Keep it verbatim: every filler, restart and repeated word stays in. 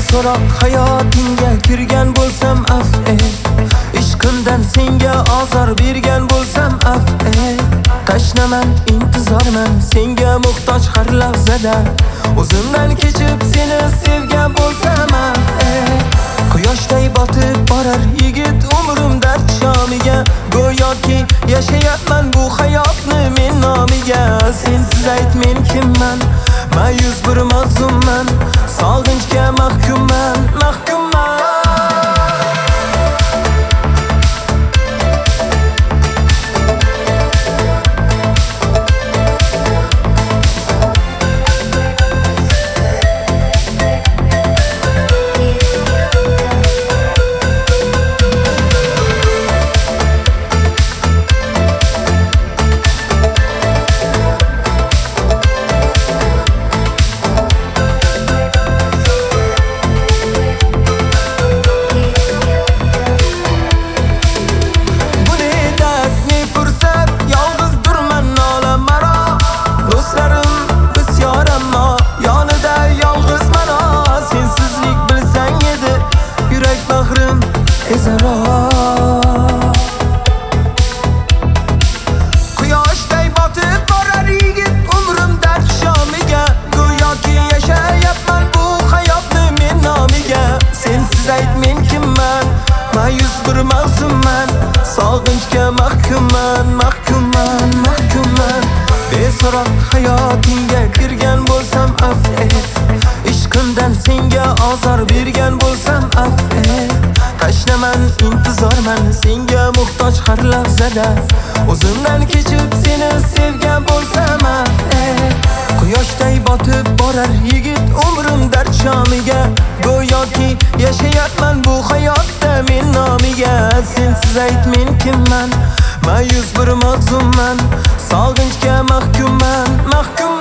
Beso'roq hayotingga kirgan bo'lsam afv et. Ishqimdan senga ozor bergan bo'lsam afv et. Tashnaman, intizorman, senga muhtoj har lahzada. O'zimdan kechib seni sevgan bo'lsam afv et. Quyoshday botib borar yigit umrim dard shomiga. Go'yoki yashayapman bu hayotni men nomiga. Sensiz ayt men kimman? Ma'yus bir mazlumman, sog'inchga mahkumman, mahkumman. Quyoshday botib borar yigit umrim dard shomiga. Go'yoki yashayapman bu hayotni men nomiga. Sensiz ayt men kimman? Ma'yus bir mahzunman, sog'inchga mahkumman, mahkumman, mahkumman. Beso'roq hayotingga kirgan bo'lsam afv et. Ishqimdan senga ozor bergan bo'lsam afv et. Tashnaman, intizorman, senga muhtoj har lahzada. O'zimdan kechib seni sevgan bo'lsam afv et. Quyoshday botib borar yigit umrim dard shomiga. Go'yoki yashayapman bu hayotda men nomiga. Sensiz ayt men kimman? Ma'yus bir mazlumman, sog'inchga mahkumman, mahkumman.